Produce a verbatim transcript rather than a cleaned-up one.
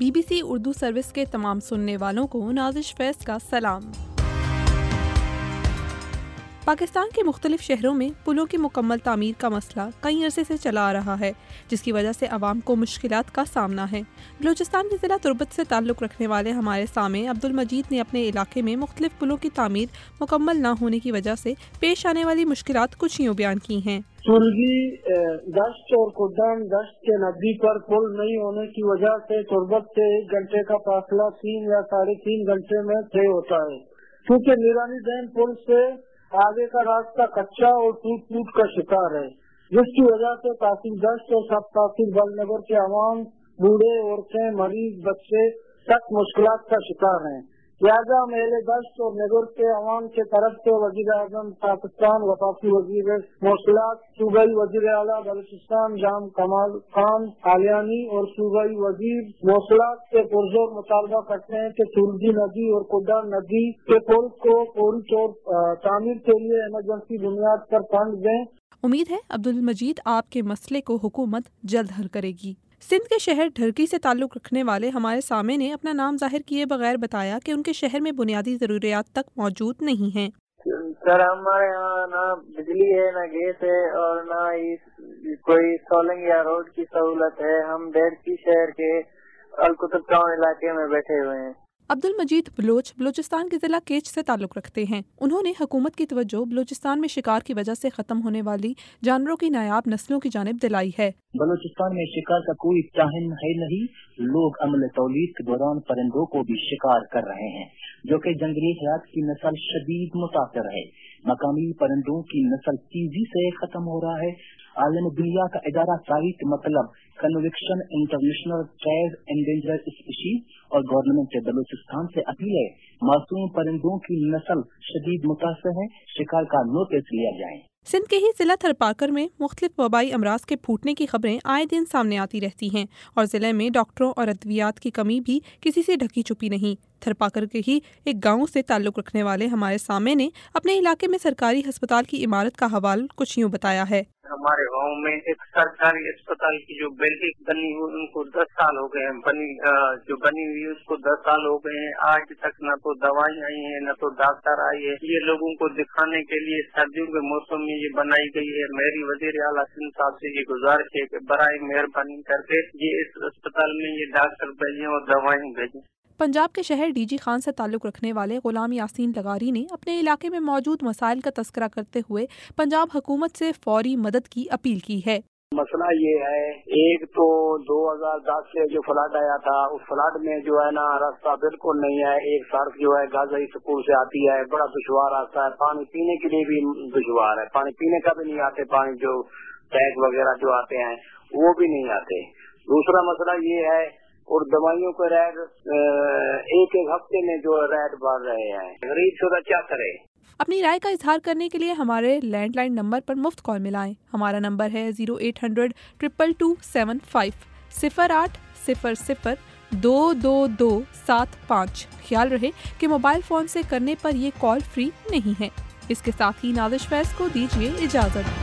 Be B C Urdu service کے تمام سننے والوں کو نازش فیض کا سلام۔ پاکستان کے مختلف شہروں میں پلوں کی مکمل تعمیر کا مسئلہ کئی عرصے سے چلا آ رہا ہے، جس کی وجہ سے عوام کو مشکلات کا سامنا ہے۔ بلوچستان کے ضلع تربت سے تعلق رکھنے والے ہمارے سامع عبدالمجید نے اپنے علاقے میں مختلف پلوں کی تعمیر مکمل نہ ہونے کی وجہ سے پیش آنے والی مشکلات کچھ یوں بیان کی ہیں۔ سلگی دشت اور کدام دشت کے ندی پر پل نہیں ہونے کی وجہ سے تربت سے ایک گھنٹے کا فاصلہ تین یا ساڑھے تین گھنٹے میں طے ہوتا ہے، کیونکہ نورانی ڈیم پل سے آگے کا راستہ کچا اور ٹوٹ ٹوٹ کا شکار ہے، جس کی وجہ سے تحصیل دشت اور سب تحصیل بل نگر کے عوام، بوڑھے، عورتیں، مریض، بچے تک مشکلات کا شکار ہیں۔ لہٰذا میلے دشت اور نگر کے عوام کے طرف سے وزیر اعظم پاکستان، وفاقی وزیر مواصلات، صوبائی وزیر اعلیٰ بلوچستان جام کمال خان قالیانی اور صوبائی وزیر مواصلات سے پرزور مطالبہ کرتے ہیں کہ سولگی ندی اور کدام ندی کے پل کو فوری طور تعمیر کے لیے ایمرجنسی بنیاد پر فنڈ دیں۔ امید ہے عبدالمجید آپ کے مسئلے کو حکومت جلد حل کرے گی۔ سندھ کے شہر ڈھرکی سے تعلق رکھنے والے ہمارے سامع نے اپنا نام ظاہر کیے بغیر بتایا کہ ان کے شہر میں بنیادی ضروریات تک موجود نہیں ہیں۔ سر ہمارے یہاں نہ بجلی ہے، نہ گیس ہے، اور نہ ہی کوئی سولنگ یا روڈ کی سہولت ہے۔ ہم ڈھرکی شہر کے القطب ٹاؤن علاقے میں بیٹھے ہوئے ہیں۔ عبدالمجید بلوچ بلوچستان کے ضلع کیچ سے تعلق رکھتے ہیں۔ انہوں نے حکومت کی توجہ بلوچستان میں شکار کی وجہ سے ختم ہونے والی جانوروں کی نایاب نسلوں کی جانب دلائی ہے۔ بلوچستان میں شکار کا کوئی چاہن ہے نہیں، لوگ عمل تولید کے دوران پرندوں کو بھی شکار کر رہے ہیں، جو کہ جنگلی حیات کی نسل شدید متاثر ہے۔ مقامی پرندوں کی نسل تیزی سے ختم ہو رہا ہے۔ عالم دنیا کا ادارہ سائٹ مطلب convention international trade endangered species اور گورنمنٹ بلوچستان سے اپیل ہے معصوم پرندوں کی نسل شدید متاثر ہے، شکار کا نوٹس لیا جائے۔ سندھ کے ہی ضلع تھرپاکر میں مختلف وبائی امراض کے پھوٹنے کی خبریں آئے دن سامنے آتی رہتی ہیں، اور ضلع میں ڈاکٹروں اور ادویات کی کمی بھی کسی سے ڈھکی چھپی نہیں۔ تھرپاکر کے ہی ایک گاؤں سے تعلق رکھنے والے ہمارے سامع نے اپنے علاقے میں سرکاری ہسپتال کی عمارت کا حوال کچھ یوں بتایا ہے۔ ہمارے گاؤں میں ایک سرکاری اسپتال کی جو بلڈنگ بنی ہوئی ان کو دس سال ہو گئے ہیں، بنی جو بنی ہوئی اس کو دس سال ہو گئے ہیں، آج تک نہ تو دوائی آئی ہیں نہ تو ڈاکٹر آئی ہے۔ یہ لوگوں کو دکھانے کے لیے سردیوں کے موسم میں یہ بنائی گئی ہے۔ میری وزیر اعلیٰ سندھ صاحب سے یہ گزارش ہے کہ برائے مہربانی کر کے یہ اس اسپتال میں یہ ڈاکٹر بھیجیں اور دوائیں بھیجیں۔ پنجاب کے شہر ڈی جی خان سے تعلق رکھنے والے غلام یاسین لغاری نے اپنے علاقے میں موجود مسائل کا تذکرہ کرتے ہوئے پنجاب حکومت سے فوری مدد کی اپیل کی ہے۔ مسئلہ یہ ہے، ایک تو دو ہزار دس سے جو فلڈ آیا تھا، اس فلڈ میں جو ہے نا راستہ بالکل نہیں ہے۔ ایک سڑک جو ہے غازی سکول سے آتی ہے، بڑا دشوار راستہ ہے، پانی پینے کے لیے بھی دشوار ہے، پانی پینے کا بھی نہیں آتے، پانی جو ٹینک وغیرہ جو آتے ہیں وہ بھی نہیں آتے۔ دوسرا مسئلہ یہ ہے، اور دوائیوں کے ریٹ ایک ایک ہفتے میں جو ریٹ بڑھ رہے ہیں، غریب شدہ کیا کرے۔ اپنی رائے کا اظہار کرنے کے لیے ہمارے لینڈ لائن نمبر پر مفت کال ملائیں۔ ہمارا نمبر ہے zero eight hundred triple two seven five صفر آٹھ صفر صفر دو دو دو سات پانچ۔ خیال رہے کہ موبائل فون سے کرنے پر یہ کال فری نہیں ہے۔ اس کے ساتھ ہی نازش فیض کو دیجیے اجازت۔